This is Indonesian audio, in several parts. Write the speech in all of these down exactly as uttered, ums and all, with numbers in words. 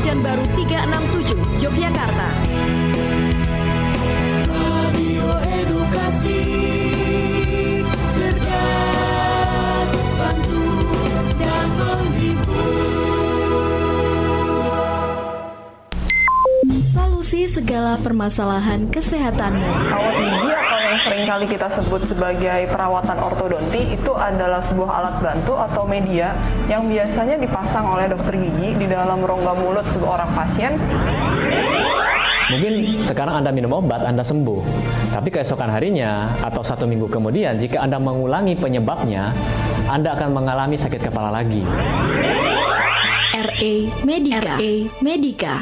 Pekanbaru tiga enam tujuh, Yogyakarta. Radio Edukasi, cerdas, santun, dan menghibur. Solusi segala permasalahan kesehatanmu. Kawat gigi atau yang sering kali kita sebut sebagai perawatan ortodonti itu adalah sebuah alat bantu atau media yang biasanya dipasang oleh dokter gigi di dalam rongga mulut seorang pasien. Mungkin sekarang Anda minum obat, Anda sembuh. Tapi keesokan harinya atau satu minggu kemudian, jika Anda mengulangi penyebabnya, Anda akan mengalami sakit kepala lagi. R A Medica. R A Medica.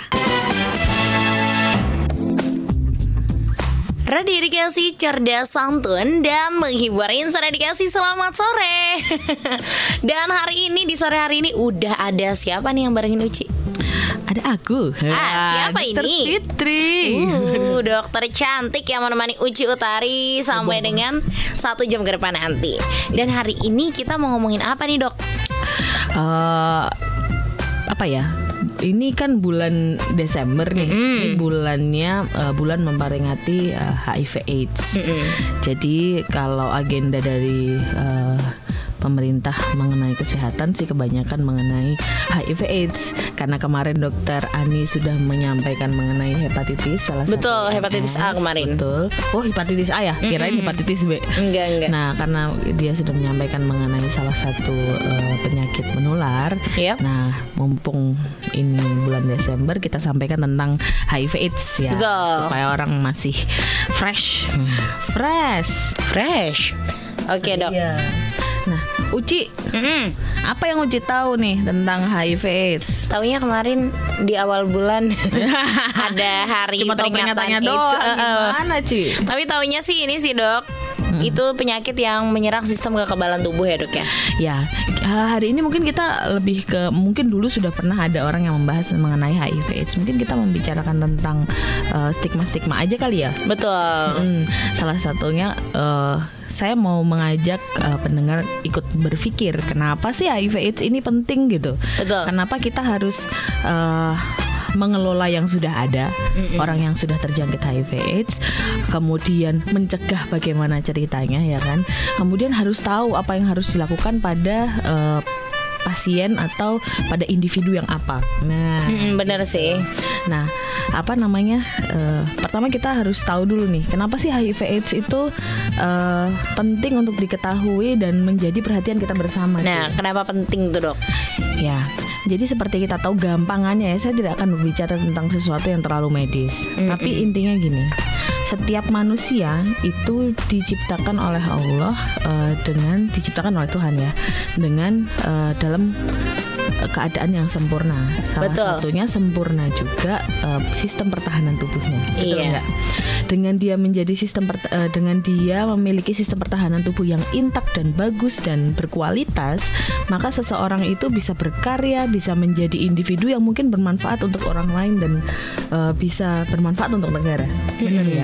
Radio Edukasi, cerdas, santun, dan menghibur. Insan Edukasi, selamat sore. Dan hari ini, di sore hari ini, udah ada siapa nih yang barengin Uci? Ada aku. Ah, siapa Dokter ini? Fitri. Uh, dokter cantik yang menemani Uci Utari sampai dengan satu jam ke depan nanti. Dan hari ini kita mau ngomongin apa nih, Dok? Uh, apa ya? Ini kan bulan Desember nih. Mm-hmm. Ini bulannya uh, bulan memperingati uh, H I V AIDS. Mm-hmm. Jadi kalau agenda dari uh, pemerintah mengenai kesehatan sih kebanyakan mengenai H I V AIDS, karena kemarin dokter Ani sudah menyampaikan mengenai hepatitis salah satu. Betul, hepatitis A kemarin. Betul. Oh, hepatitis A ya? Kirain mm-hmm. hepatitis B. Enggak, enggak. Nah, karena dia sudah menyampaikan mengenai salah satu uh, penyakit menular. Yep. Nah, mumpung ini bulan Desember, kita sampaikan tentang H I V AIDS ya. Betul. Supaya orang masih fresh. Fresh. Fresh. Oke, Dok. Iya. Nah, Uci, mm-hmm. apa yang Uci tahu nih tentang H I V AIDS? Taunya kemarin di awal bulan ada hari Cuma tahu peringatan peringatannya AIDS. doang. Uh, uh. Gimana, Ci? Tapi taunya sih ini sih, Dok. Hmm. Itu penyakit yang menyerang sistem kekebalan tubuh ya, Dok ya. Ya, hari ini mungkin kita lebih ke, mungkin dulu sudah pernah ada orang yang membahas mengenai H I V AIDS. Mungkin kita membicarakan tentang uh, stigma-stigma aja kali ya. Betul. Hmm, salah satunya uh, saya mau mengajak uh, pendengar ikut berpikir kenapa sih H I V AIDS ini penting gitu. Betul. Kenapa kita harus uh, mengelola yang sudah ada, mm-mm. orang yang sudah terjangkit H I V AIDS, kemudian mencegah bagaimana ceritanya ya kan. Kemudian harus tahu apa yang harus dilakukan pada uh, pasien atau pada individu yang apa. Nah, hmm, benar sih. Nah, apa namanya? Uh, pertama kita harus tahu dulu nih, kenapa sih H I V AIDS itu uh, penting untuk diketahui dan menjadi perhatian kita bersama. Nah, cuy. Kenapa penting tuh, Dok? Ya, jadi seperti kita tahu gampangannya ya, saya tidak akan berbicara tentang sesuatu yang terlalu medis. Mm-mm. Tapi intinya gini, setiap manusia itu diciptakan oleh Allah uh, dengan diciptakan oleh Tuhan ya, dengan uh, dalam keadaan yang sempurna. Salah Betul. satunya sempurna juga uh, sistem pertahanan tubuhnya. Betul iya. enggak? Dengan dia menjadi sistem pert- uh, dengan dia memiliki sistem pertahanan tubuh yang intak dan bagus dan berkualitas, maka seseorang itu bisa berkarya, bisa menjadi individu yang mungkin bermanfaat untuk orang lain dan uh, bisa bermanfaat untuk negara. Benar ya?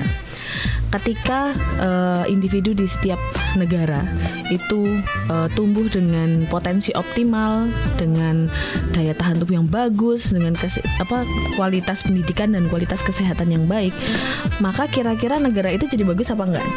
Ketika uh, individu di setiap negara itu uh, tumbuh dengan potensi optimal, dengan daya tahan tubuh yang bagus, dengan kese- apa kualitas pendidikan dan kualitas kesehatan yang baik, maka kira-kira negara itu jadi bagus apa enggak?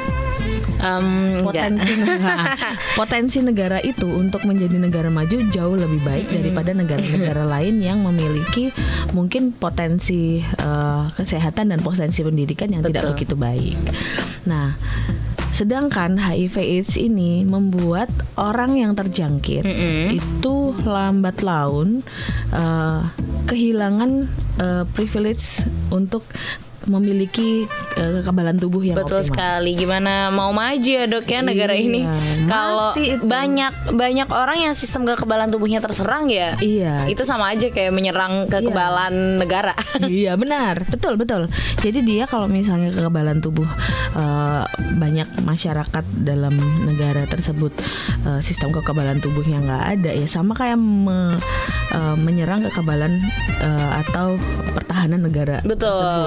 Um, potensi negara, potensi negara itu untuk menjadi negara maju jauh lebih baik mm-hmm. daripada negara-negara lain yang memiliki mungkin potensi uh, kesehatan dan potensi pendidikan yang Betul. Tidak begitu baik. Nah, sedangkan H I V AIDS ini membuat orang yang terjangkit mm-hmm. itu lambat laun uh, kehilangan uh, privilege untuk memiliki uh, kekebalan tubuh yang Betul optimal. sekali. Gimana mau maju ya, Dok ya, negara iya, ini kalau banyak banyak orang yang sistem kekebalan tubuhnya terserang ya. Iya. Itu sama aja kayak menyerang kekebalan iya. negara. Iya, benar. Betul, betul. Jadi dia kalau misalnya kekebalan tubuh uh, banyak masyarakat dalam negara tersebut uh, sistem kekebalan tubuhnya nggak ada ya, sama kayak me, uh, menyerang kekebalan uh, atau pertahanan negara Betul. tersebut.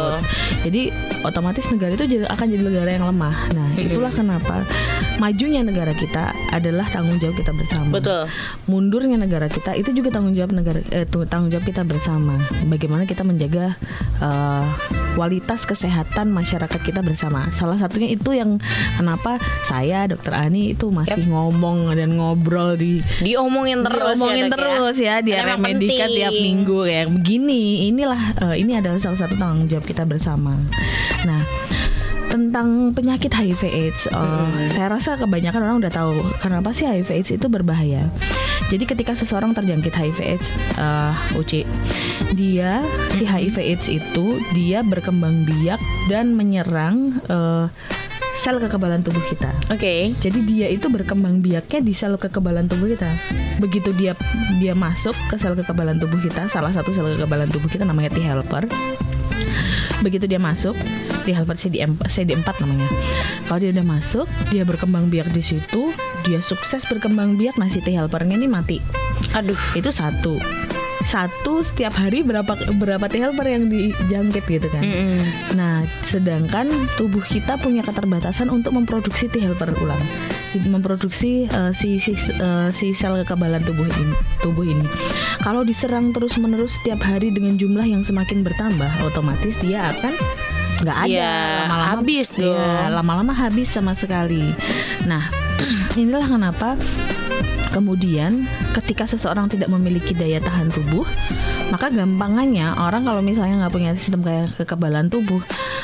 Jadi otomatis negara itu jadi, akan jadi negara yang lemah. Nah, itulah kenapa majunya negara kita adalah tanggung jawab kita bersama. Betul. Mundurnya negara kita itu juga tanggung jawab negara eh, tanggung jawab kita bersama. Bagaimana kita menjaga uh, kualitas kesehatan masyarakat kita bersama. Salah satunya itu yang kenapa saya Dokter Ani itu masih yep. ngomong dan ngobrol di diomongin terus diomongin ya, terus ya, ya di area Medika tiap minggu kayak begini. Inilah uh, ini adalah salah satu tanggung jawab kita bersama. Nah, tentang penyakit H I V AIDS, uh, hmm. saya rasa kebanyakan orang udah tahu kenapa sih H I V AIDS itu berbahaya. Jadi ketika seseorang terjangkit H I V AIDS, uh, Uci, dia si H I V AIDS itu dia berkembang biak dan menyerang uh, sel kekebalan tubuh kita. Oke. Okay. Jadi dia itu berkembang biaknya di sel kekebalan tubuh kita. Begitu dia dia masuk ke sel kekebalan tubuh kita, salah satu sel kekebalan tubuh kita namanya T helper. Begitu dia masuk, T helper C D empat namanya. Kalau dia udah masuk, dia berkembang biak di situ, dia sukses berkembang biak, nah si T helpernya ini mati. Aduh, itu satu. Satu setiap hari berapa berapa T helper yang dijangkit gitu kan. Mm-hmm. Nah, sedangkan tubuh kita punya keterbatasan untuk memproduksi T helper ulang, memproduksi uh, si si, uh, si sel kekebalan tubuh ini. Tubuh ini, kalau diserang terus menerus setiap hari dengan jumlah yang semakin bertambah, otomatis dia akan nggak ada, ya, lama-lama habis dong. Ya, lama-lama habis sama sekali. Nah, inilah kenapa. Kemudian ketika seseorang tidak memiliki daya tahan tubuh, maka gampangannya orang kalau misalnya nggak punya sistem kayak kekebalan tubuh,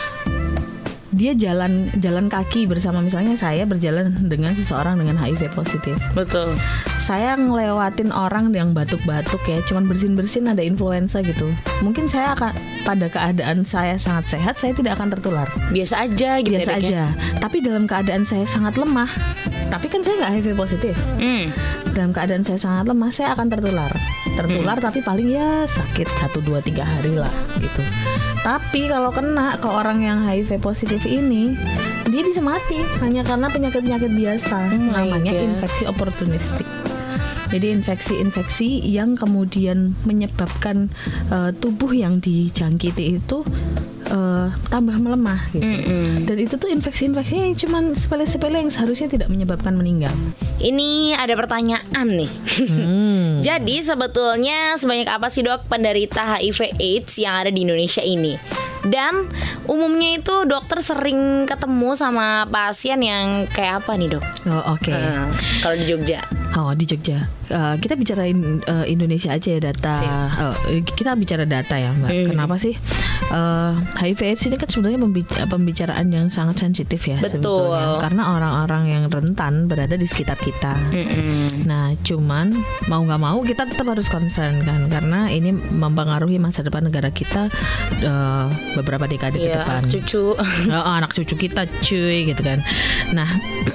dia jalan jalan kaki bersama, misalnya saya berjalan dengan seseorang dengan H I V positif. Betul. Saya ngelewatin orang yang batuk-batuk ya, cuman bersin-bersin ada influenza gitu. Mungkin saya akan pada keadaan saya sangat sehat, saya tidak akan tertular. Biasa aja gitu. Biasa ya, aja. Tapi dalam keadaan saya sangat lemah, tapi kan saya nggak H I V positif. Mm. Dalam keadaan saya sangat lemah, saya akan tertular. Tertular mm. tapi paling ya sakit satu dua tiga hari lah gitu. Tapi kalau kena ke orang yang H I V positif ini, dia bisa mati hanya karena penyakit-penyakit biasa, oh namanya God. Infeksi oportunistik. Jadi infeksi-infeksi yang kemudian menyebabkan uh, tubuh yang dijangkiti itu uh, tambah melemah gitu. Mm-mm. Dan itu tuh infeksi-infeksi yang cuman sepele-sepele yang seharusnya tidak menyebabkan meninggal. Ini ada pertanyaan nih. Hmm. Jadi sebetulnya sebanyak apa sih dok penderita H I V AIDS yang ada di Indonesia ini? Dan umumnya itu dokter sering ketemu sama pasien yang kayak apa nih dok? Oh oke. Okay. Uh, kalau di Jogja. Oh di Jogja. Uh, kita bicarain uh, Indonesia aja ya data. Uh, kita bicara data ya Mbak. Mm. Kenapa sih uh, H I V AIDS ini kan sebenarnya pembicaraan yang sangat sensitif ya. Betul. Sebetulnya. Karena orang-orang yang rentan berada di sekitar kita. Mm-mm. Nah cuman mau nggak mau kita tetap harus concern kan, karena ini mempengaruhi masa depan negara kita uh, beberapa dekade yeah, ke depan. Anak cucu. Oh, anak cucu kita cuy gitu kan. Nah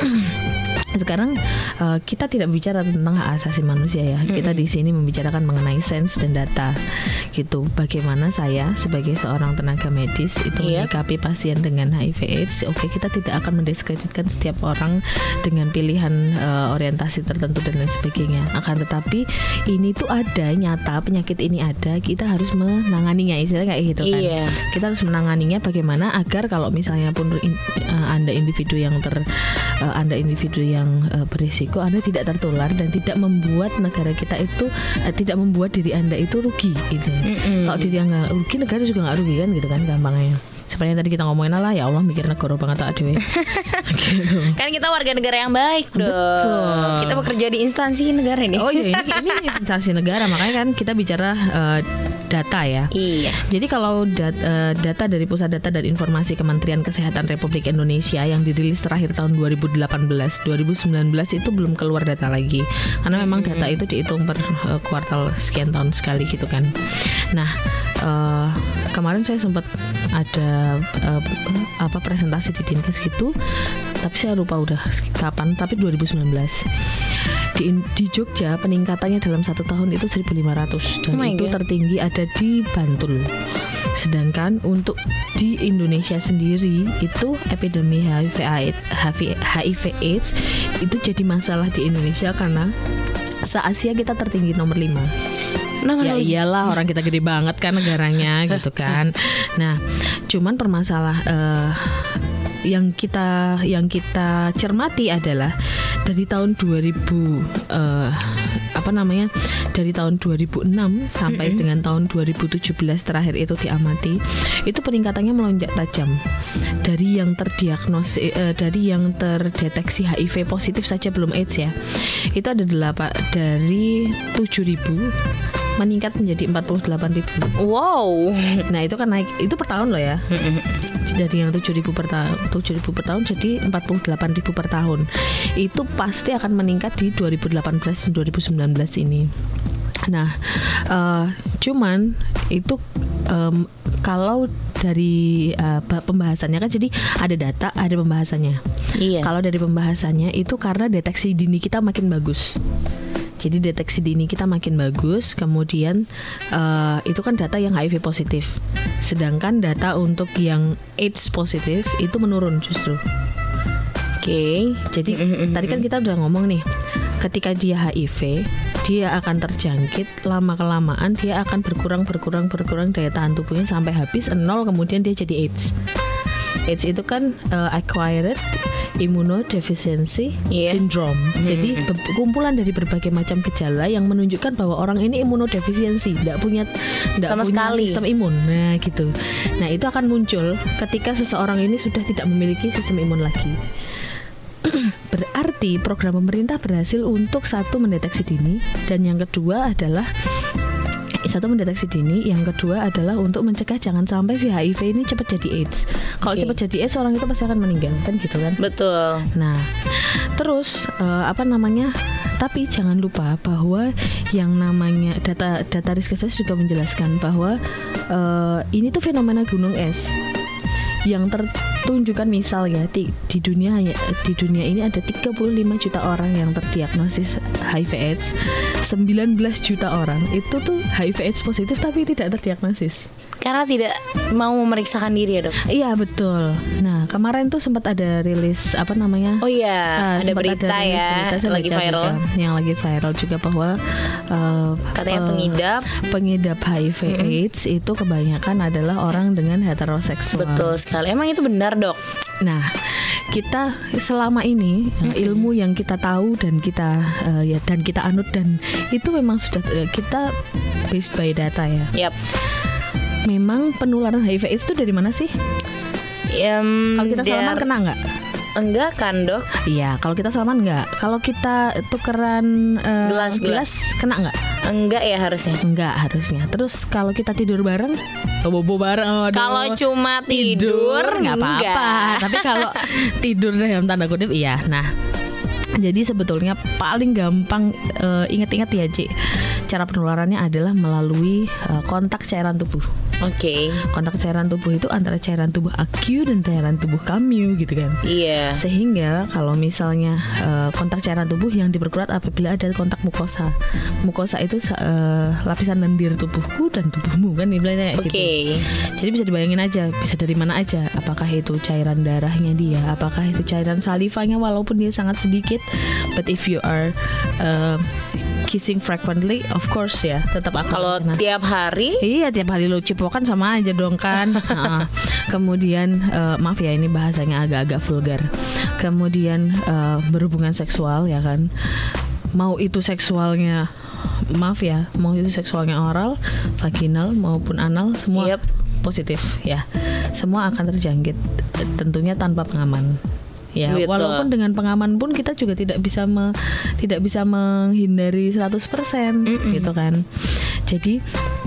sekarang uh, kita tidak bicara tentang hak asasi manusia ya. Mm-hmm. Kita di sini membicarakan mengenai sains dan data gitu. Bagaimana saya sebagai seorang tenaga medis itu yep. menyikapi pasien dengan H I V AIDS. Oke, kita tidak akan mendiskreditkan setiap orang dengan pilihan uh, orientasi tertentu dan lain sebagainya. Akan tetapi ini tuh ada, nyata penyakit ini ada, kita harus menanganinya, istilahnya kayak gitu kan. Yeah. Kita harus menanganinya bagaimana agar kalau misalnya pun uh, Anda individu yang ter uh, Anda individu yang Uh, berisiko, Anda tidak tertular dan tidak membuat negara kita itu uh, tidak membuat diri Anda itu rugi gitu. Kalau diri Anda nggak rugi, negara juga nggak rugi kan gitu kan gampangnya. Seperti yang tadi kita ngomongin lah, ya Allah mikir negara banget tak aduh. Gitu. Kan kita warga negara yang baik dong. Betul. Kita bekerja di instansi negara ini. Oh iya, ini, ini instansi negara, makanya kan kita bicara uh, data ya. Iya. Jadi kalau dat, uh, data dari Pusat Data dan Informasi Kementerian Kesehatan Republik Indonesia yang dirilis terakhir tahun dua ribu delapan belas dua ribu sembilan belas itu belum keluar data lagi. Karena memang data itu dihitung per uh, kuartal sekian tahun sekali gitu kan. Nah, uh, kemarin saya sempat ada uh, apa presentasi di Dinkes gitu, tapi saya lupa udah kapan, tapi dua ribu sembilan belas. Di, di Jogja peningkatannya dalam satu tahun itu seribu lima ratus dan oh itu God. Tertinggi ada di Bantul. Sedangkan untuk di Indonesia sendiri itu epidemi H I V AIDS itu jadi masalah di Indonesia karena se-Asia kita tertinggi nomor lima. Nomor Ya lima. iyalah, orang kita gede banget kan negaranya gitu kan. Nah, cuman permasalah eh, yang kita yang kita cermati adalah dari tahun dua ribu eh, apa namanya dari tahun dua ribu enam sampai mm-hmm. dengan tahun dua ribu tujuh belas terakhir itu diamati, itu peningkatannya melonjak tajam. Dari yang terdiagnosis eh, dari yang terdeteksi H I V positif saja belum AIDS ya, itu ada delapan dari tujuh ribu meningkat menjadi empat puluh delapan ribu. Wow. Nah itu kan naik, itu per tahun loh ya. Dari yang tujuh ribu per tahun, tujuh ribu per tahun jadi empat puluh delapan ribu per tahun. Itu pasti akan meningkat di dua ribu delapan belas dan dua ribu sembilan belas ini. Nah, uh, cuman itu um, kalau dari uh, pembahasannya kan jadi ada data, ada pembahasannya. Iya. Kalau dari pembahasannya itu karena deteksi dini kita makin bagus. Jadi deteksi dini kita makin bagus, kemudian uh, itu kan data yang H I V positif. Sedangkan data untuk yang AIDS positif itu menurun justru. Oke. Okay. Jadi mm-hmm. tadi kan kita udah ngomong nih, ketika dia H I V, dia akan terjangkit, lama-kelamaan dia akan berkurang, berkurang, berkurang daya tahan tubuhnya sampai habis nol, kemudian dia jadi AIDS. AIDS itu kan uh, acquired immunodeficiency yeah. syndrome. Mm-hmm. Jadi be- kumpulan dari berbagai macam gejala yang menunjukkan bahwa orang ini immunodefisiensi, tidak punya tidak sama punya sekali sistem imun. Nah, gitu. Nah, itu akan muncul ketika seseorang ini sudah tidak memiliki sistem imun lagi. Berarti program pemerintah berhasil untuk satu mendeteksi dini, dan yang kedua adalah satu mendeteksi dini, yang kedua adalah untuk mencegah jangan sampai si H I V ini cepat jadi AIDS. Kalau okay. cepat jadi AIDS, orang itu pasti akan meninggal, kan gitu kan? Betul. Nah, terus uh, apa namanya? Tapi jangan lupa bahwa yang namanya data data Riskesdas juga menjelaskan bahwa uh, ini tuh fenomena gunung es yang tertunjukkan, misal ya di, di dunia di dunia ini ada tiga puluh lima juta orang yang terdiagnosis H I V AIDS, sembilan belas juta orang itu tuh H I V AIDS positif tapi tidak terdiagnosis. Karena tidak mau memeriksakan diri ya dok? Iya betul. Nah kemarin tuh sempat ada rilis apa namanya? Oh iya, uh, ada berita ada ya, berita, lagi viral. Juga, yang lagi viral juga bahwa uh, katanya uh, pengidap pengidap H I V mm-hmm. AIDS itu kebanyakan adalah orang dengan heteroseksual. Betul sekali. Emang itu benar dok? Nah kita selama ini mm-hmm. ilmu yang kita tahu dan kita uh, ya dan kita anut, dan itu memang sudah uh, kita based by data ya. Yap. Memang penularan H I V AIDS itu dari mana sih? Um, kalau kita salaman kena nggak? Enggak kan dok? Iya, kalau kita salaman enggak. Kalau kita tukeran uh, gelas, gelas kena nggak? Enggak ya harusnya. Enggak harusnya. Terus kalau kita tidur bareng, bobo bareng. Kalau cuma tidur nggak apa-apa. Tapi kalau tidur dalam tanda kutip iya. Nah, jadi sebetulnya paling gampang uh, ingat-ingat ya Ci, cara penularannya adalah melalui uh, kontak cairan tubuh. Oke. Okay. Kontak cairan tubuh itu antara cairan tubuh aku dan cairan tubuh kamu gitu kan. Iya. Yeah. Sehingga kalau misalnya uh, kontak cairan tubuh yang diperkuat apabila ada kontak mukosa. Mukosa itu uh, lapisan lendir tubuhku dan tubuhmu kan ibaratnya okay. gitu. Jadi bisa dibayangin aja, bisa dari mana aja. Apakah itu cairan darahnya dia, apakah itu cairan salivanya walaupun dia sangat sedikit. But if you are uh, kissing frequently, of course ya, tetap akan. Kalau tiap hari? Iya, tiap hari lo cipokan sama aja dong kan. uh, kemudian uh, maaf ya ini bahasanya agak-agak vulgar. Kemudian uh, berhubungan seksual ya kan. Mau itu seksualnya, maaf ya, mau itu seksualnya oral, vaginal maupun anal, semua yep. positif ya. Semua akan terjangkit, tentunya tanpa pengaman. Ya, gitu. Walaupun dengan pengaman pun kita juga tidak bisa me, tidak bisa menghindari seratus persen Mm-mm. gitu kan. Jadi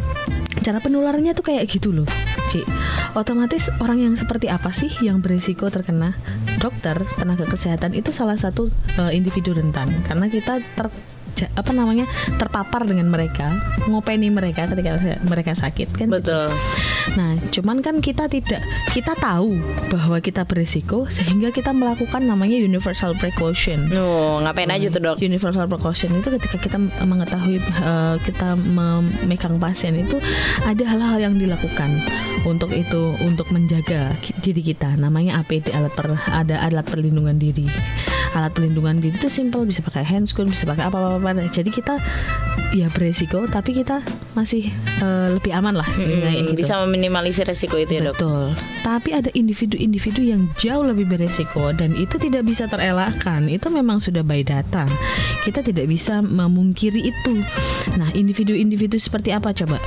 cara penularannya tuh kayak gitu loh, Ci. Otomatis orang yang seperti apa sih yang berisiko terkena? Dokter, tenaga kesehatan itu salah satu uh, individu rentan karena kita ter apa namanya terpapar dengan mereka, ngopeni mereka ketika mereka sakit kan. Betul. Nah, cuman kan kita tidak, kita tahu bahwa kita berisiko sehingga kita melakukan namanya universal precaution. Oh, ngapain hmm. aja tuh dok? Universal precaution itu ketika kita mengetahui uh, kita memegang pasien itu ada hal-hal yang dilakukan untuk itu, untuk menjaga diri kita. Namanya A P D, alat per, ada alat perlindungan diri. alat pelindungan diri itu simple, bisa pakai handscoon, bisa pakai apa-apa. Jadi kita ya beresiko, tapi kita masih uh, lebih aman lah. Mm-hmm. Kayak gitu. Bisa meminimalisir resiko itu ya dok. Betul. Tapi ada individu-individu yang jauh lebih beresiko dan itu tidak bisa terelakkan. Itu memang sudah by data. Kita tidak bisa memungkiri itu. Nah, individu-individu seperti apa coba?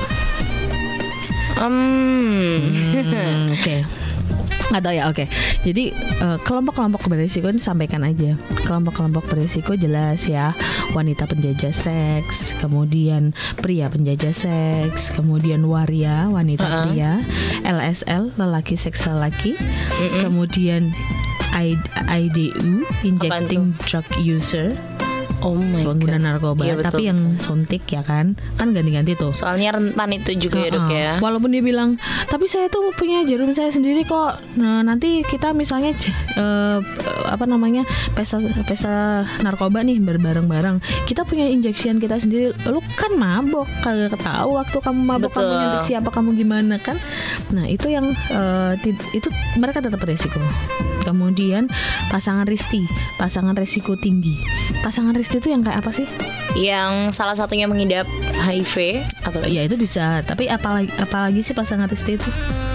Um. Hmm, Oke. Okay. Atau ya oke. Okay. Jadi uh, kelompok-kelompok beresiko ini sampaikan aja. Kelompok-kelompok beresiko jelas ya. Wanita penjajah seks, kemudian pria penjajah seks, kemudian waria, wanita uh-uh. pria, L S L, lelaki seks lelaki, mm-mm. kemudian I D U, injecting drug user. Oh my pengguna God. narkoba, iya, betul, tapi yang suntik ya kan, kan ganti-ganti tuh. Soalnya rentan itu juga uh-uh. ya dok ya. Walaupun dia bilang, tapi saya tuh punya jarum saya sendiri kok. Nah, nanti kita misalnya uh, apa namanya pesta pesta narkoba nih bareng-bareng. Kita punya injection kita sendiri. Lu kan mabok, kagak tahu waktu kamu mabok betul. Kamu nyuntik siapa, kamu gimana kan? Nah itu yang uh, t- itu mereka tetap beresiko. Kemudian pasangan risti, pasangan resiko tinggi. Pasangan risti itu yang kayak apa sih? Yang salah satunya mengidap H I V atau ya itu bisa. Tapi apalagi apalagi sih pasangan risti itu?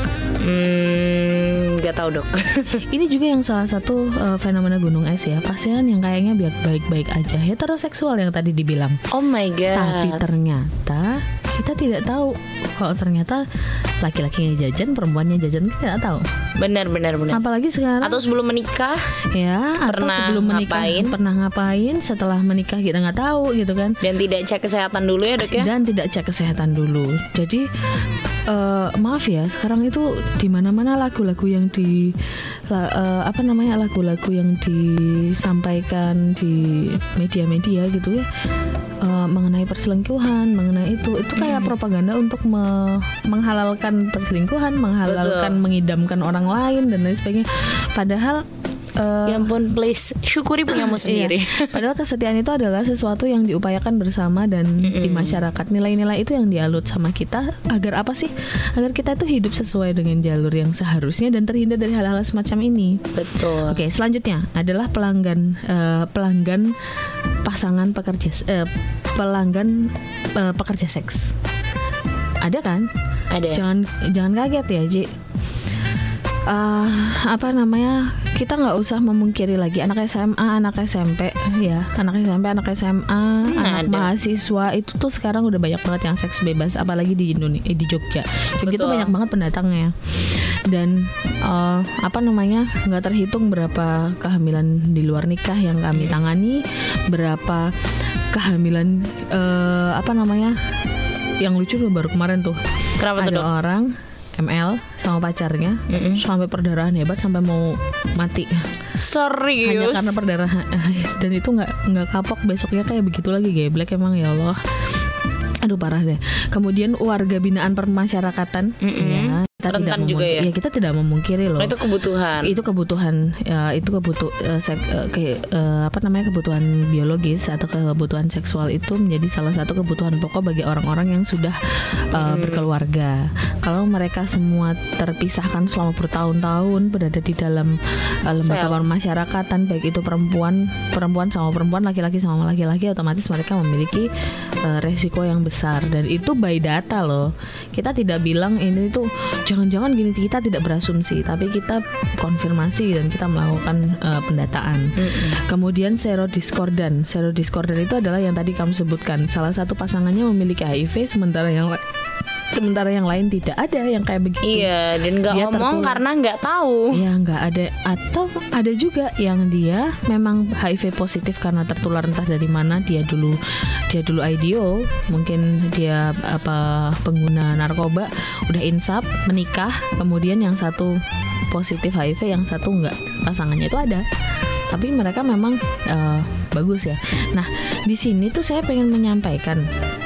Hmm, nggak tahu dok. Ini juga yang salah satu uh, fenomena gunung es ya. Pasangan yang kayaknya baik-baik aja, heteroseksual yang tadi dibilang. Oh my God. Tapi ternyata kita tidak tahu kalau ternyata laki-lakinya jajan, perempuannya jajan, kita tidak tahu. Benar, benar, benar. Apalagi sekarang. Atau sebelum menikah. Ya. Pernah atau sebelum menikah ngapain. Pernah ngapain. Setelah menikah kita nggak tahu gitu kan. Dan tidak cek kesehatan dulu ya dok ya. Dan tidak cek kesehatan dulu. Jadi uh, maaf ya, sekarang itu di mana-mana lagu-lagu yang di la, uh, apa namanya lagu-lagu yang disampaikan di media-media gitu ya. Uh, mengenai perselingkuhan, mengenai itu itu kayak hmm. propaganda untuk me- menghalalkan perselingkuhan, menghalalkan, betul. Mengidamkan orang lain dan lain sebagainya. Padahal uh, ya ampun, please syukuri punyamu sendiri. Iya. Padahal kesetiaan itu adalah sesuatu yang diupayakan bersama dan mm-mm. di masyarakat. Nilai-nilai itu yang dialut sama kita agar apa sih? Agar kita itu hidup sesuai dengan jalur yang seharusnya dan terhindar dari hal-hal semacam ini. Betul. Oke, selanjutnya adalah pelanggan uh, pelanggan pasangan pekerja uh, pelanggan uh, pekerja seks. Ada kan? Ada. Jangan jangan kaget ya, Ji. Uh, apa namanya, kita nggak usah memungkiri lagi anak S M A, anak S M P ya, anak S M P, anak S M A, hmm, anak ada. mahasiswa itu tuh sekarang udah banyak banget yang seks bebas, apalagi di Indonesia, di Jogja. Jogja tuh banyak banget pendatangnya. Dan uh, apa namanya, nggak terhitung berapa kehamilan di luar nikah yang kami tangani, berapa kehamilan uh, apa namanya, yang lucu loh baru kemarin tuh. Kenapa ada tuh, orang M L sama pacarnya mm-mm. sampai perdarahan hebat sampai mau mati. Serius? Hanya karena perdarahan. Dan itu nggak nggak kapok, besoknya kayak begitu lagi, geblek emang, ya Allah. Aduh parah deh. Kemudian warga binaan permasyarakatan ya, kita tidak juga ya? ya kita tidak memungkiri loh. Oh, itu kebutuhan. Itu kebutuhan ya, itu kebutuh uh, sek, uh, ke, uh, apa namanya kebutuhan biologis atau kebutuhan seksual itu menjadi salah satu kebutuhan pokok bagi orang-orang yang sudah uh, hmm. berkeluarga. Kalau mereka semua terpisahkan selama bertahun-tahun berada di dalam uh, lembaga permasyarakatan, baik itu perempuan perempuan sama perempuan, laki-laki sama laki-laki, otomatis mereka memiliki uh, resiko yang besar, dan itu by data loh. Kita tidak bilang ini tuh jangan-jangan gini, kita tidak berasumsi, tapi kita konfirmasi dan kita melakukan uh, pendataan. Mm-hmm. Kemudian serodiskordan. Serodiskordan itu adalah yang tadi kamu sebutkan. Salah satu pasangannya memiliki H I V, sementara yang la- sementara yang lain tidak ada yang kayak begitu. Iya, dan nggak ngomong tertular karena nggak tahu. Iya, nggak ada. Atau ada juga yang dia memang H I V positif karena tertular entah dari mana. Dia dulu dia dulu I D O, mungkin dia apa pengguna narkoba, udah insap, menikah, kemudian yang satu positif H I V, yang satu enggak, pasangannya itu ada. Tapi mereka memang uh, bagus ya. Nah, di sini tuh saya pengen menyampaikan.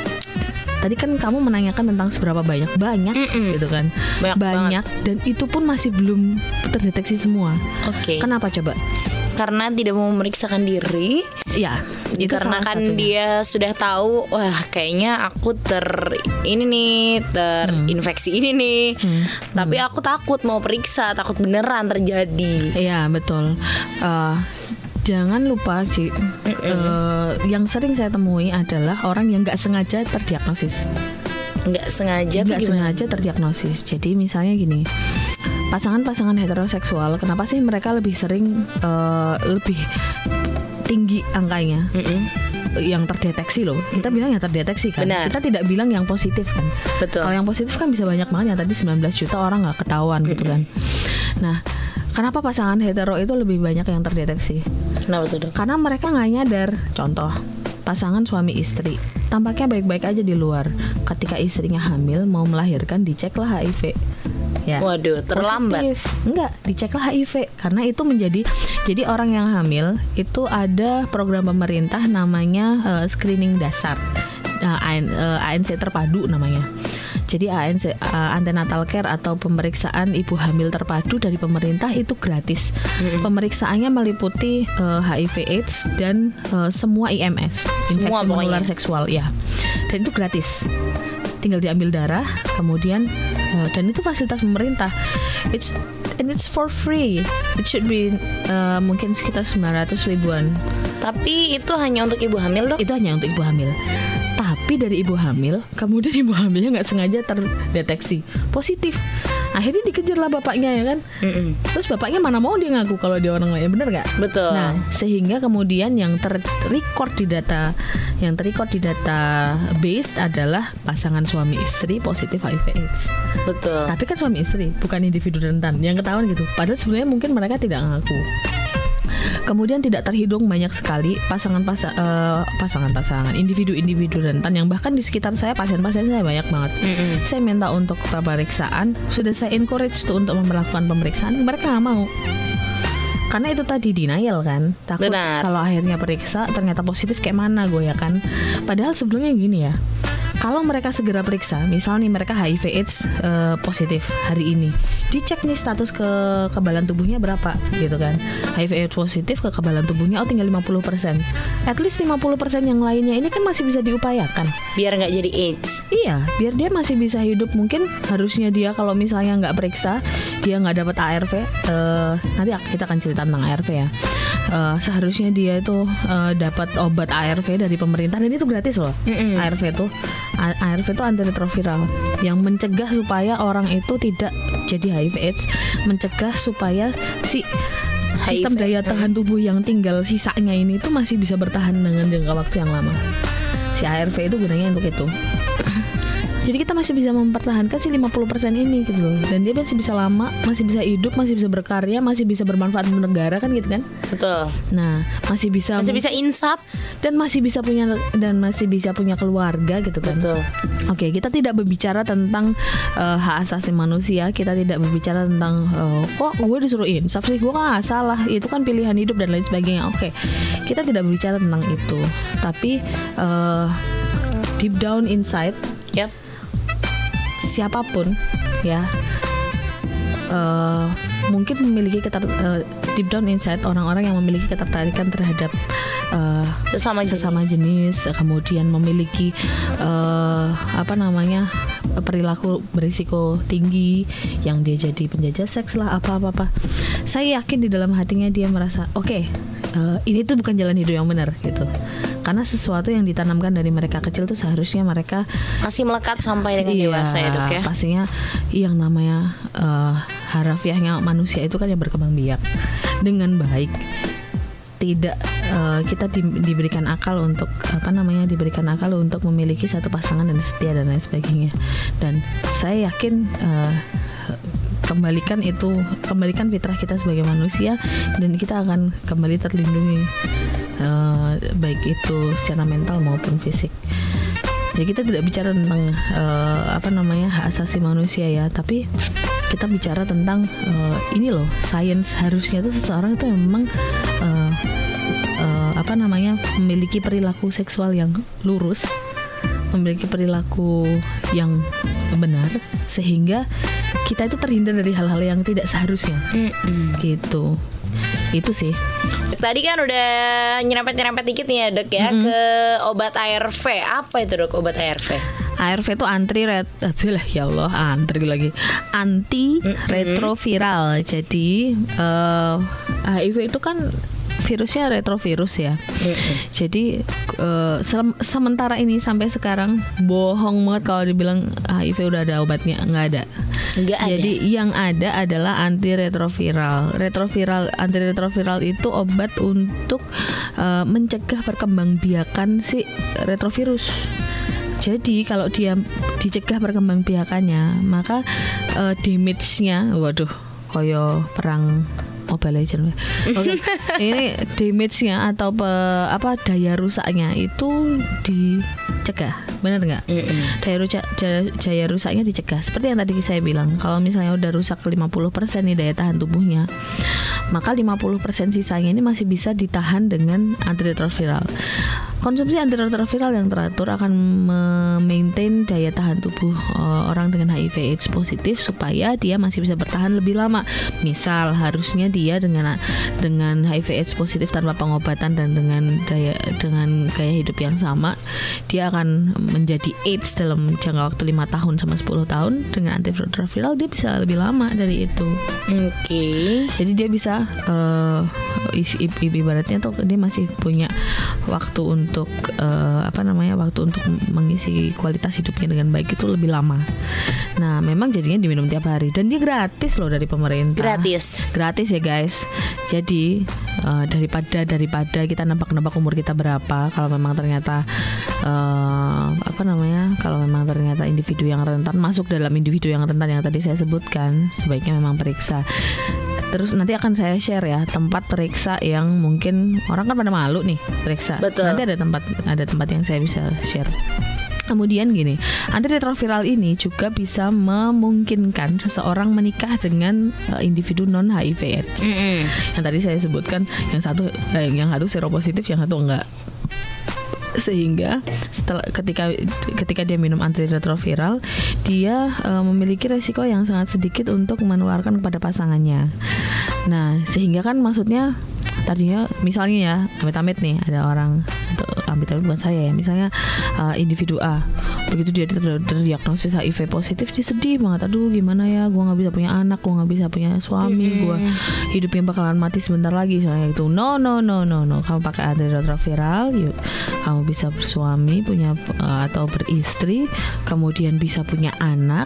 Tadi kan kamu menanyakan tentang seberapa banyak, banyak Mm-mm. gitu kan, banyak, banyak dan itu pun masih belum terdeteksi semua. Oke. Okay. Kenapa coba? Karena tidak mau memeriksakan diri. Ya, itu karena kan satunya. Dia sudah tahu, wah kayaknya aku ter ini nih terinfeksi hmm. ini nih. Hmm. Tapi hmm. aku takut mau periksa, takut beneran terjadi. Iya betul. Uh, jangan lupa Ci, uh, yang sering saya temui adalah orang yang nggak sengaja terdiagnosis. Nggak sengaja tuh Nggak gimana? sengaja terdiagnosis. Jadi misalnya gini, pasangan-pasangan heteroseksual, kenapa sih mereka lebih sering uh, lebih tinggi angkanya? Mm-mm. Yang terdeteksi loh. Kita bilang yang terdeteksi kan. Benar. Kita tidak bilang yang positif kan. Betul. Kalau yang positif kan bisa banyak banget. Yang tadi sembilan belas juta orang nggak ketahuan gitu kan. Nah, kenapa pasangan hetero itu lebih banyak yang terdeteksi? Kenapa tuh dok? Karena mereka nggak nyadar. Contoh, pasangan suami istri tampaknya baik-baik aja di luar. Ketika istrinya hamil mau melahirkan, diceklah H I V. Ya. Waduh, terlambat. Positif. Enggak, diceklah H I V karena itu menjadi jadi orang yang hamil itu ada program pemerintah namanya uh, screening dasar. Uh, A N C terpadu namanya. Jadi A N C uh, antenatal care atau pemeriksaan ibu hamil terpadu dari pemerintah itu gratis. Mm-hmm. Pemeriksaannya meliputi uh, H I V AIDS dan uh, semua I M S, Semua infeksi menular pokoknya. seksual ya. Dan itu gratis. Tinggal diambil darah, kemudian uh, dan itu fasilitas pemerintah. It's and it's for free. It should be uh, mungkin sekitar sembilan ratus ribuan. Tapi itu hanya untuk ibu hamil dok? Itu hanya untuk ibu hamil. Tapi dari ibu hamil, kemudian ibu hamilnya nggak sengaja terdeteksi positif. Akhirnya dikejar lah bapaknya ya kan. Mm-mm. Terus bapaknya mana mau dia ngaku kalau dia orang lain, bener nggak? Betul. Nah, sehingga kemudian yang terrecord di data, yang terrecord di database adalah pasangan suami istri positif H I V AIDS. Betul. Tapi kan suami istri, bukan individu rentan yang ketahuan gitu. Padahal sebenarnya mungkin mereka tidak ngaku. Kemudian tidak terhitung banyak sekali pasangan-pasangan uh, pasangan-pasangan individu-individu rentan yang bahkan di sekitar saya pasien-pasien saya banyak banget. Mm-mm. Saya minta untuk pemeriksaan, sudah saya encourage tuh untuk melakukan pemeriksaan, mereka nggak mau. Karena itu tadi denial kan, takut Benar. kalau akhirnya periksa ternyata positif kayak mana gue ya kan. Padahal sebelumnya gini ya. Kalau mereka segera periksa, misal nih mereka H I V AIDS uh, positif hari ini, dicek nih status kekebalan tubuhnya berapa gitu kan. H I V AIDS positif, kekebalan tubuhnya oh tinggal lima puluh persen. At least lima puluh persen yang lainnya ini kan masih bisa diupayakan. Biar nggak jadi AIDS. Iya, biar dia masih bisa hidup. Mungkin harusnya dia kalau misalnya nggak periksa, dia nggak dapat A R V. Uh, nanti kita akan cerita tentang A R V ya. Uh, seharusnya dia itu uh, dapat obat A R V dari pemerintah dan itu gratis loh. Mm-mm. A R V itu A R V itu antiretroviral yang mencegah supaya orang itu tidak jadi H I V AIDS, mencegah supaya si sistem H I V, daya tahan tubuh yang tinggal sisanya ini itu masih bisa bertahan dengan jangka waktu yang lama. Si A R V itu gunanya untuk itu. Jadi kita masih bisa mempertahankan si lima puluh persen ini gitu loh. Dan dia masih bisa lama, masih bisa hidup, masih bisa berkarya, masih bisa bermanfaat untuk negara kan gitu kan. Betul. Nah, masih bisa Masih bisa insap. dan masih bisa punya dan masih bisa punya keluarga gitu kan. Betul. Oke, kita tidak berbicara tentang uh, hak asasi manusia, kita tidak berbicara tentang uh, kok gue disuruh insaf sih, gue kan gak salah, itu kan pilihan hidup dan lain sebagainya. Oke, kita tidak berbicara tentang itu, tapi uh, deep down inside, Yap. siapapun ya uh, mungkin memiliki keter, uh, deep down inside orang-orang yang memiliki ketertarikan terhadap uh, Sesama jenis. sesama jenis, kemudian memiliki uh, apa namanya perilaku berisiko tinggi, yang dia jadi penjajah seks lah apa-apa. Saya yakin di dalam hatinya dia merasa oke, okay, uh, ini tuh bukan jalan hidup yang benar gitu. Karena sesuatu yang ditanamkan dari mereka kecil tuh seharusnya mereka Masih melekat sampai dengan dewasa ya dok ya. Pastinya yang namanya uh, harafiahnya manusia itu kan yang berkembang biak dengan baik. Tidak uh, kita di, diberikan akal untuk apa namanya diberikan akal untuk memiliki satu pasangan dan setia dan lain sebagainya. Dan saya yakin uh, kembalikan itu kembalikan fitrah kita sebagai manusia dan kita akan kembali terlindungi, uh, baik itu secara mental maupun fisik. Jadi kita tidak bicara tentang uh, apa namanya hak asasi manusia ya, tapi kita bicara tentang uh, ini loh, sains. Harusnya tuh seseorang itu memang uh, uh, apa namanya memiliki perilaku seksual yang lurus, memiliki perilaku yang benar, sehingga kita itu terhindar dari hal-hal yang tidak seharusnya. Mm-mm. Gitu. Itu sih. Tadi kan udah nyerempet-nyerempet dikit nih ya dok ya, mm-hmm. ke obat A R V. Apa itu dok obat A R V? A R V itu anti ret, ya Allah, antri lagi, anti retroviral. Jadi uh, H I V itu kan virusnya retrovirus ya. Mm-hmm. Jadi uh, se- sementara ini sampai sekarang bohong banget kalau dibilang H I V udah ada obatnya, nggak ada. Nggak ada. Jadi yang ada adalah antiretroviral. Retroviral, antiretroviral itu obat untuk uh, mencegah perkembangbiakan si retrovirus. Jadi kalau dia dicegah perkembangbiakannya, maka uh, damage-nya, waduh, koyo perang Mobile Legends. Oke. Ini damage-nya atau pe, apa daya rusaknya itu dicegah. Benar nggak? Daya rusak daya, daya rusaknya dicegah. Seperti yang tadi saya bilang, kalau misalnya udah rusak lima puluh persen nih daya tahan tubuhnya, maka lima puluh persen sisanya ini masih bisa ditahan dengan antiretroviral. Konsumsi antiretroviral yang teratur akan memaintain daya tahan tubuh uh, orang dengan H I V AIDS positif supaya dia masih bisa bertahan lebih lama. Misal harusnya dia dengan dengan H I V AIDS positif tanpa pengobatan dan dengan daya dengan gaya hidup yang sama, dia akan menjadi AIDS dalam jangka waktu lima tahun sama sepuluh tahun. Dengan antiretroviral dia bisa lebih lama dari itu. Oke. Okay. Jadi dia bisa uh, ibaratnya tuh dia masih punya waktu untuk untuk uh, apa namanya waktu untuk mengisi kualitas hidupnya dengan baik itu lebih lama. Nah, memang jadinya diminum tiap hari dan dia gratis loh dari pemerintah. Gratis. Gratis ya guys. Jadi uh, daripada daripada kita nebak-nebak umur kita berapa, kalau memang ternyata uh, apa namanya kalau memang ternyata individu yang rentan masuk dalam individu yang rentan yang tadi saya sebutkan, sebaiknya memang periksa. Terus nanti akan saya share ya tempat periksa yang mungkin orang kan pada malu nih periksa. Betul. Nanti ada tempat ada tempat yang saya bisa share. Kemudian gini, antiretroviral ini juga bisa memungkinkan seseorang menikah dengan uh, individu non H I V AIDS. Mm-hmm. Yang tadi saya sebutkan, yang satu eh, yang satu seropositif, yang satu enggak. Sehingga setelah ketika ketika dia minum antiretroviral, dia uh, memiliki resiko yang sangat sedikit untuk menularkan kepada pasangannya. Nah, sehingga kan maksudnya tadinya misalnya ya, amit-amit nih ada orang, amit-amit bukan saya ya, misalnya uh, individu A, begitu dia ter- terdiagnosis H I V positif, dia sedih banget, aduh gimana ya, gue nggak bisa punya anak, gue nggak bisa punya suami, mm-hmm. gue hidupnya bakalan mati sebentar lagi, soalnya itu no no no no no, kamu pakai antiretroviral, yuk kamu bisa bersuami, punya uh, atau beristri, kemudian bisa punya anak.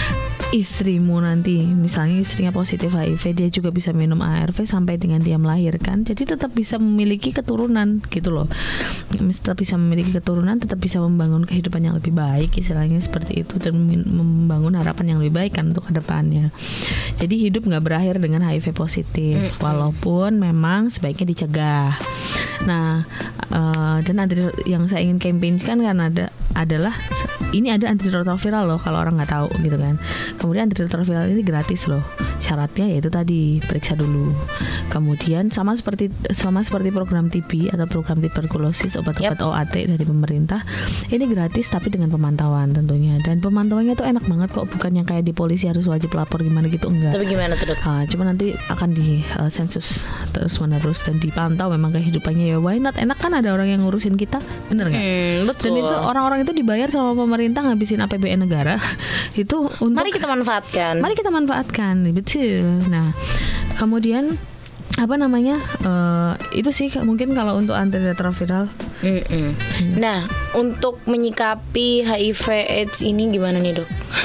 Istrimu nanti misalnya istrinya positif H I V, dia juga bisa minum A R V sampai dengan dia melahirkan, jadi tetap bisa memiliki keturunan gitu loh, tetap bisa memiliki keturunan, tetap bisa membangun kehidupan yang lebih baik, istilahnya seperti itu, dan membangun harapan yang lebih baik kan untuk kedepannya. Jadi hidup nggak berakhir dengan H I V positif, walaupun memang sebaiknya dicegah. Nah, uh, dan anti yang saya ingin campaignkan kan ada adalah ini ada antiretroviral loh, kalau orang nggak tahu gitu kan. Kemudian antiretroviral ini gratis loh. Syaratnya yaitu tadi periksa dulu. Kemudian sama seperti sama seperti program T B atau program tuberkulosis, obat-obat yep. O A T dari pemerintah, ini gratis tapi dengan pemantauan tentunya. Dan pemantauannya tuh enak banget kok, bukan yang kayak di polisi harus wajib lapor gimana gitu, enggak. Tapi gimana tuh dok? Uh, cuma nanti akan di uh, sensus terus menerus dan dipantau memang kehidupannya ya. Why not? Enak kan ada orang yang ngurusin kita, bener nggak? Hmm, betul. Dan itu orang-orang itu dibayar sama pemerintah ngabisin A P B N negara itu untuk. Mari kita manfaatkan. Mari kita manfaatkan, betul. Nah, kemudian apa namanya uh, itu sih mungkin kalau untuk antiretroviral. Mm-mm. Nah, untuk menyikapi H I V AIDS ini gimana nih dok?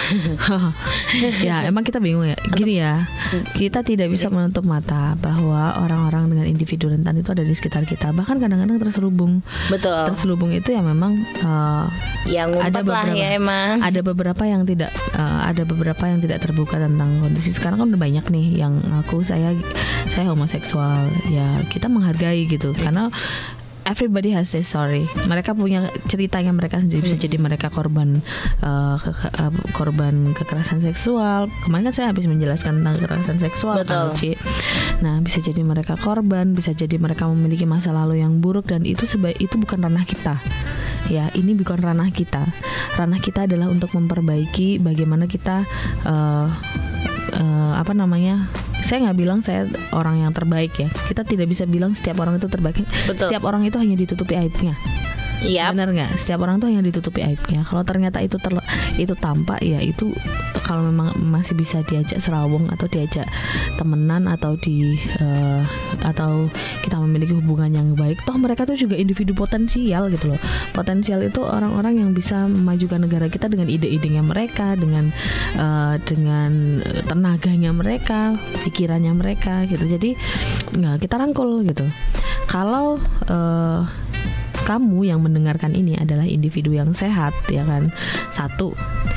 Ya emang kita bingung ya. Gini ya, kita tidak bisa menutup mata bahwa orang-orang dengan individu rentan itu ada di sekitar kita. Bahkan kadang-kadang terselubung. Betul. Terselubung itu ya memang uh, yang ngumpet lah ya emang. Ada beberapa yang tidak uh, ada beberapa yang tidak terbuka tentang kondisi. Sekarang kan udah banyak nih yang aku saya saya homoseksual. Ya kita menghargai gitu karena everybody has their story. Mereka punya ceritanya mereka sendiri. Bisa jadi mereka korban uh, ke, uh, korban kekerasan seksual. Kemarin kan saya habis menjelaskan tentang kekerasan seksual kan, Ci. Nah, bisa jadi mereka korban, bisa jadi mereka memiliki masa lalu yang buruk, dan itu seba- itu bukan ranah kita. Ya, ini bukan ranah kita. Ranah kita adalah untuk memperbaiki bagaimana kita uh, uh, apa namanya? Saya nggak bilang saya orang yang terbaik ya. Kita tidak bisa bilang setiap orang itu terbaik. Betul. Setiap orang itu hanya ditutupi aibnya. Yap. Benar nggak? Setiap orang tuh yang ditutupi aibnya. Kalau ternyata itu terle- itu tampak, ya itu kalau memang masih bisa diajak serawung atau diajak temenan atau di uh, atau kita memiliki hubungan yang baik, toh mereka tuh juga individu potensial gitu loh. Potensial itu orang-orang yang bisa memajukan negara kita dengan ide-idenya mereka, dengan uh, dengan tenaganya mereka, pikirannya mereka gitu. Jadi nggak, kita rangkul gitu. Kalau uh, kamu yang mendengarkan ini adalah individu yang sehat, ya kan? Satu,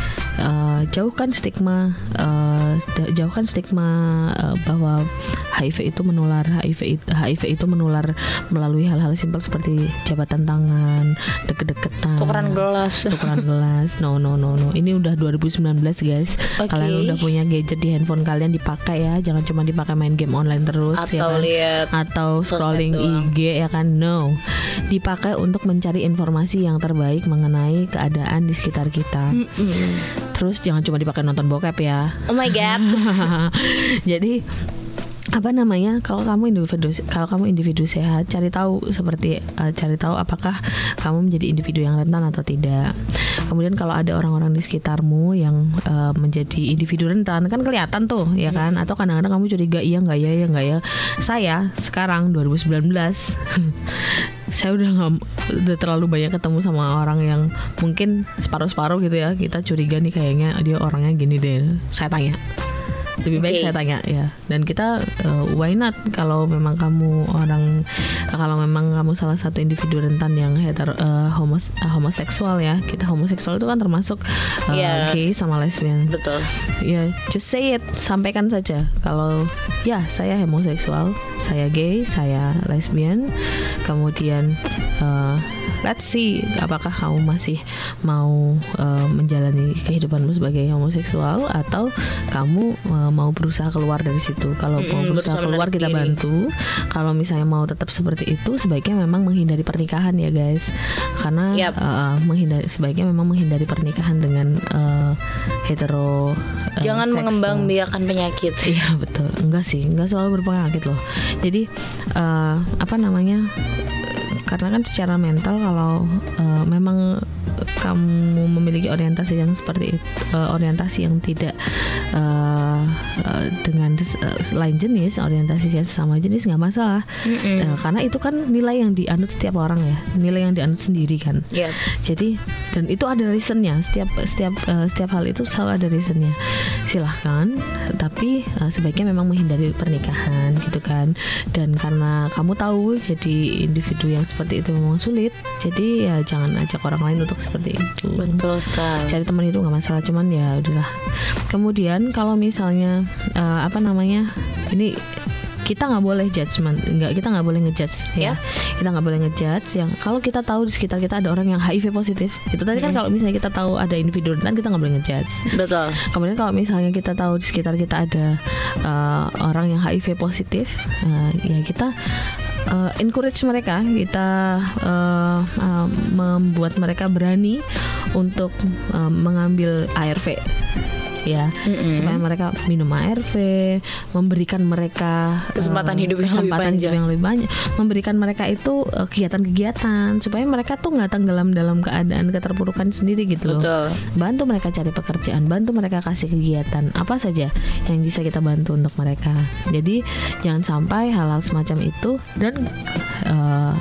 uh, jauhkan stigma, uh, jauhkan stigma uh, bahwa H I V itu menular. H I V itu, H I V itu menular melalui hal-hal simpel seperti jabatan tangan, deket-deketan, tukeran gelas. tukeran gelas. No, no, no, no. Ini udah dua ribu sembilan belas guys. Okay. Kalian udah punya gadget di handphone kalian, dipakai ya. Jangan cuma dipakai main game online terus, Atau ya kan? lihat Atau scrolling sosmed doang. I G, ya kan? No. Dipakai untuk mencari informasi yang terbaik mengenai keadaan di sekitar kita. Mm-mm. Terus jangan cuma dipakai nonton bokep ya. Oh my god. Jadi apa namanya, kalau kamu individu kalau kamu individu sehat, cari tahu seperti uh, cari tahu apakah kamu menjadi individu yang rentan atau tidak. Kemudian kalau ada orang-orang di sekitarmu yang uh, menjadi individu rentan, kan kelihatan tuh, ya kan? Atau kadang-kadang kamu curiga, iya nggak ya, ya nggak ya. Saya sekarang dua ribu sembilan belas saya udah nggak, udah terlalu banyak ketemu sama orang yang mungkin separuh-separuh gitu ya. Kita curiga nih kayaknya dia orangnya gini deh. Saya tanya. Lebih baik Okay. saya tanya ya. Dan kita uh, why not, kalau memang kamu orang, kalau memang kamu salah satu individu rentan yang hetero, uh, homos, uh, homoseksual ya. Kita homoseksual itu kan termasuk uh, Yeah. gay sama lesbian. Betul. Ya, just say it, sampaikan saja kalau ya saya homoseksual, saya gay, saya lesbian. Kemudian uh, let's see apakah kamu masih mau uh, menjalani kehidupanmu sebagai homoseksual atau kamu uh, mau berusaha keluar dari situ. Kalau Mm-mm, mau berusaha berusaha keluar, menarik kita diri. bantu. Kalau misalnya mau tetap seperti itu, sebaiknya memang menghindari pernikahan ya guys. Karena Yap. uh, menghindari sebaiknya memang menghindari pernikahan dengan uh, hetero. uh, Jangan seks, mengembangbiakan penyakit. Iya betul, enggak sih, enggak selalu berpenyakit loh. Jadi uh, apa namanya? Karena kan secara mental kalau uh, memang kamu memiliki orientasi yang seperti itu, uh, orientasi yang tidak uh, uh, dengan des, uh, lain jenis, orientasi yang sama jenis, nggak masalah. Uh, karena itu kan nilai yang dianut setiap orang ya, nilai yang dianut sendiri kan. Yep. Jadi dan itu ada reasonnya. Setiap setiap uh, setiap hal itu selalu ada reasonnya. Silahkan, tapi uh, sebaiknya memang menghindari pernikahan gitu kan. Dan karena kamu tahu jadi individu yang seperti itu memang sulit, jadi ya jangan ajak orang lain untuk seperti itu. Betul sekali. Cari teman itu nggak masalah, cuman ya udahlah. Kemudian kalau misalnya uh, apa namanya, ini kita nggak boleh judgement, nggak, kita nggak boleh ngejudge ya. Ya. Kita nggak boleh ngejudge yang kalau kita tahu di sekitar kita ada orang yang H I V positif, itu tadi kan kalau misalnya kita tahu ada individu rentan, kita nggak boleh ngejudge. Betul. Kemudian kalau misalnya kita tahu di sekitar kita ada uh, orang yang H I V positif, uh, ya kita uh, encourage mereka, kita uh, uh, membuat mereka berani untuk uh, mengambil A R V. Ya, Mm-mm. supaya mereka minum A R V, memberikan mereka Kesempatan uh, hidup yang lebih kesempatan hidup panjang. yang lebih banyak, memberikan mereka itu uh, kegiatan-kegiatan supaya mereka tuh nggak tenggelam dalam keadaan keterpurukan sendiri gitu loh. Betul. Bantu mereka cari pekerjaan, bantu mereka kasih kegiatan apa saja yang bisa kita bantu untuk mereka. Jadi jangan sampai hal-hal semacam itu. Dan uh,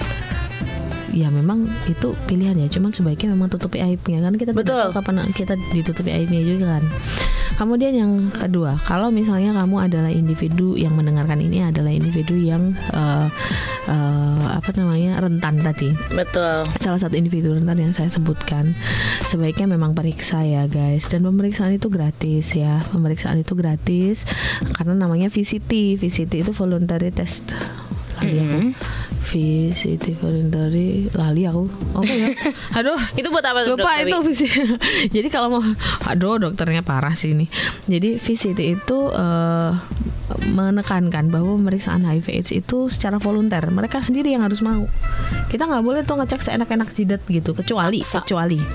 ya memang itu pilihan ya, cuman sebaiknya memang tutupi aibnya kan, kita tidak Betul. tahu kapan kita ditutupi aibnya juga kan. Kemudian yang kedua, kalau misalnya kamu adalah individu yang mendengarkan ini adalah individu yang uh, uh, apa namanya rentan tadi, Betul. salah satu individu rentan yang saya sebutkan, sebaiknya memang periksa ya guys. Dan pemeriksaan itu gratis ya, pemeriksaan itu gratis karena namanya V C T. V C T itu voluntary test. Lali aku, V C T voluntary, lali aku. Oke ya. Aduh, Itu buat apa tuh, lupa Dok, itu Dewi? V C T. Jadi kalau mau, aduh dokternya parah sih ini. Jadi V C T itu uh, menekankan bahwa pemeriksaan H I V AIDS itu secara volunter, mereka sendiri yang harus mau. Kita nggak boleh tuh ngecek seenak-enak jidat gitu, kecuali Maksa. kecuali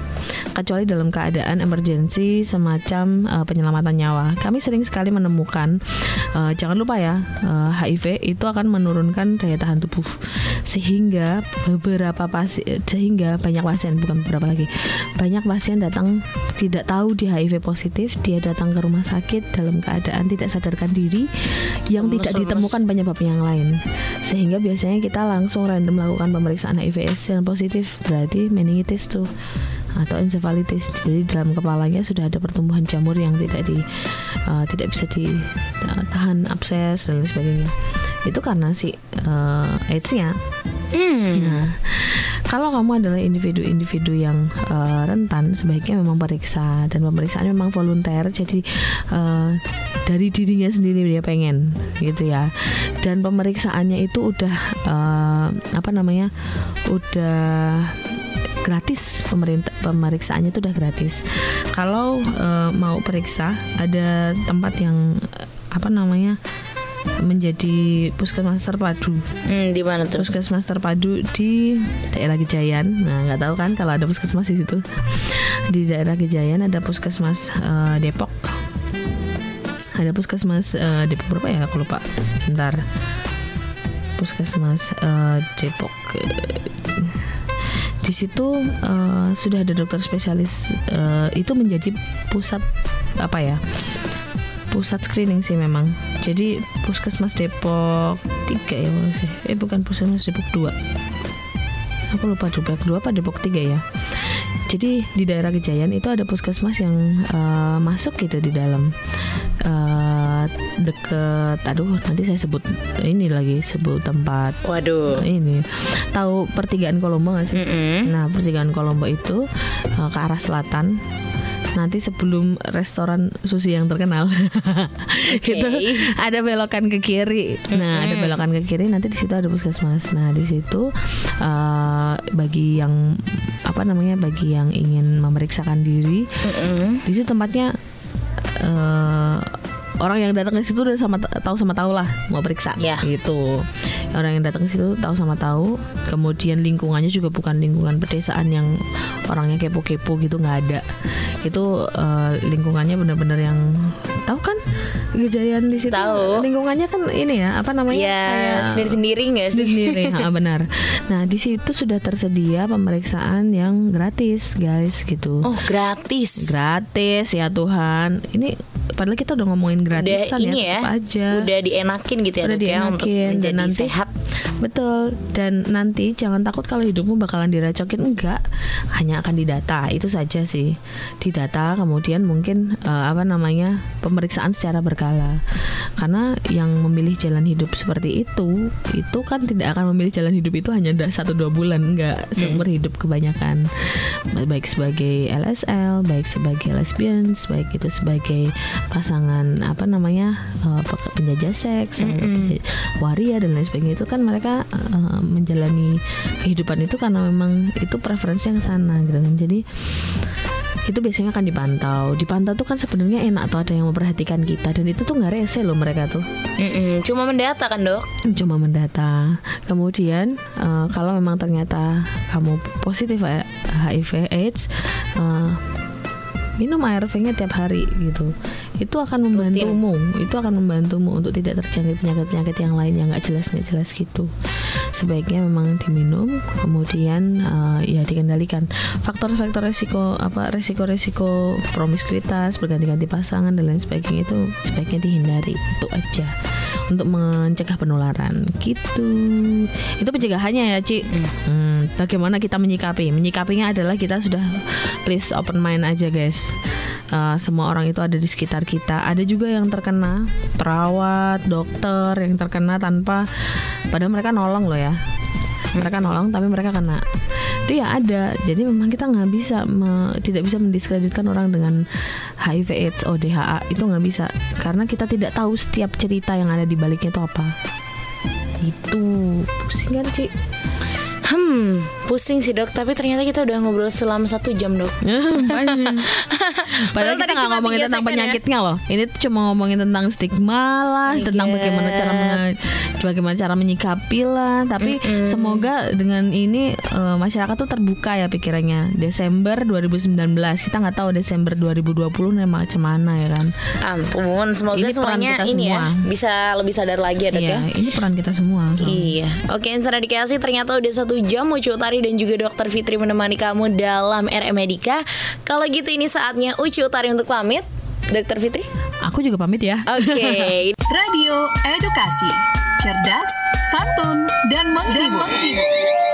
kecuali dalam keadaan emergensi semacam uh, penyelamatan nyawa. Kami sering sekali menemukan, uh, jangan lupa ya, uh, H I V itu akan menurunkan daya tahan tubuh, sehingga beberapa pasien, sehingga banyak pasien, bukan beberapa lagi, banyak pasien datang tidak tahu dia H I V positif, dia datang ke rumah sakit dalam keadaan tidak sadarkan diri, yang lemes, tidak lemes. ditemukan penyebab yang lain, sehingga biasanya kita langsung random melakukan pemeriksaan H I V AIDS yang positif, berarti meningitis tuh atau encephalitis. Jadi dalam kepalanya sudah ada pertumbuhan jamur yang tidak di uh, tidak bisa ditahan, abses dan lain sebagainya. Itu karena si uh, AIDS-nya. Hmm. Nah, kalau kamu adalah individu-individu yang uh, rentan, sebaiknya memang periksa, dan pemeriksaan memang volunter. Jadi uh, dari dirinya sendiri dia pengen, gitu ya. Dan pemeriksaannya itu udah uh, apa namanya, udah gratis. Pemerintah pemeriksaannya itu udah gratis. Kalau uh, mau periksa, ada tempat yang apa namanya, menjadi puskesmas terpadu. Hmm, di mana tuh? Puskesmas terpadu di daerah Gejayan. Nah, nggak tahu kan kalau ada puskesmas di situ. Di daerah Gejayan ada puskesmas uh, Depok. Ada puskesmas uh, Depok berapa ya? Aku lupa. Sebentar. Puskesmas uh, Depok. Di situ uh, sudah ada dokter spesialis. Uh, itu menjadi pusat apa ya? Pusat screening sih memang. Jadi puskesmas Depok tiga ya, eh bukan puskesmas Depok dua. Aku lupa Depok dua apa Depok tiga ya. Jadi di daerah Gejayan itu ada puskesmas yang uh, masuk gitu di dalam uh, deket. Aduh, nanti saya sebut ini lagi, sebut tempat. Waduh. Ini tahu pertigaan Kolombo nggak sih? Mm-mm. Nah, pertigaan Kolombo itu uh, ke arah selatan. Nanti sebelum restoran sushi yang terkenal, Okay. itu ada belokan ke kiri. Nah, ada belokan ke kiri. Nanti di situ ada puskesmas. Nah, di situ uh, bagi yang apa namanya, bagi yang ingin memeriksakan diri, Mm-mm. di situ tempatnya. Uh, orang yang datang ke situ udah sama tahu sama tahu lah mau periksa, Ya. gitu. Orang yang datang ke situ tahu sama tahu. Kemudian lingkungannya juga bukan lingkungan pedesaan yang orangnya kepo-kepo gitu, nggak ada. Itu uh, lingkungannya benar-benar yang tahu kan, Gejayan di situ. Tahu. Lingkungannya kan ini ya, apa namanya? Ya, sendiri-sendiri nggak sih? Sendiri, ha, benar. Nah, di situ sudah tersedia pemeriksaan yang gratis, guys, gitu. Oh, gratis. Gratis ya Tuhan. Ini padahal kita udah ngomongin gratisan Udah ini ya, ya, tetap aja. udah dienakin gitu ya, Udah Dok, ya, untuk dienakin, dan menjadi nanti- sehat. Betul. Dan nanti jangan takut kalau hidupmu bakalan diracokin, enggak. Hanya akan didata, itu saja sih. Didata, kemudian mungkin uh, apa namanya, pemeriksaan secara berkala. Karena yang memilih jalan hidup seperti itu, itu kan tidak akan memilih jalan hidup itu hanya satu dua bulan, enggak, seumur hidup kebanyakan. Baik sebagai L S L, baik sebagai lesbians, baik itu sebagai pasangan apa namanya, uh, penjajah seks, penjajah waria dan lain sebagainya, itu kan mereka uh, menjalani kehidupan itu karena memang itu preferensi yang sana gitu kan. Jadi itu biasanya akan dipantau. Dipantau tuh kan sebenarnya enak tuh, ada yang memperhatikan kita, dan itu tuh nggak rese loh mereka tuh. Mm-mm. Cuma mendata kan, Dok? Cuma mendata. Kemudian uh, kalau memang ternyata kamu positif H I V AIDS, uh, minum A R V-nya tiap hari gitu. Itu akan membantumu, itu akan membantumu untuk tidak terjangkit penyakit-penyakit yang lain yang nggak jelas nggak jelas gitu. Sebaiknya memang diminum, kemudian uh, ya dikendalikan. Faktor-faktor resiko apa resiko-resiko promiskuitas, berganti-ganti pasangan dan lain sebagainya itu sebaiknya dihindari. Itu aja untuk mencegah penularan gitu. Itu pencegahannya ya, Ci. Hmm, bagaimana kita menyikapi? Menyikapinya adalah kita sudah please open mind aja, guys. Uh, semua orang itu ada di sekitar kita. Ada juga yang terkena, perawat, dokter yang terkena tanpa, padahal mereka nolong loh ya. Mereka nolong tapi mereka kena. Itu ya ada. Jadi memang kita nggak bisa me, tidak bisa mendiskreditkan orang dengan H I V AIDS, O D H A, itu nggak bisa, karena kita tidak tahu setiap cerita yang ada di baliknya itu apa. Itu pusing kan, Ci? Hmm, pusing sih dok. Tapi ternyata kita udah ngobrol selama satu jam dok. Padahal kita nggak ngomongin tentang penyakitnya ya? Loh. Ini tuh cuma ngomongin tentang stigma lah, oh tentang God. bagaimana cara menge- bagaimana cara menyikapi lah. Tapi mm-hmm. semoga dengan ini uh, masyarakat tuh terbuka ya pikirannya. Desember dua ribu sembilan belas kita nggak tahu Desember dua ribu dua puluh nih macam mana ya kan. Ampun, semoga ini semuanya ini semua. ya bisa lebih sadar lagi ya dok iya, ya. Ini peran kita semua. Oh. Iya. Oke, Insan Edukasi ternyata udah satu jam Ucu Utari dan juga dokter Fitri menemani kamu dalam R E Medika. Kalau gitu ini saatnya Ucu Utari untuk pamit. dokter Fitri? Aku juga pamit ya. Oke. Okay. Radio Edukasi, cerdas, santun, dan menghibur.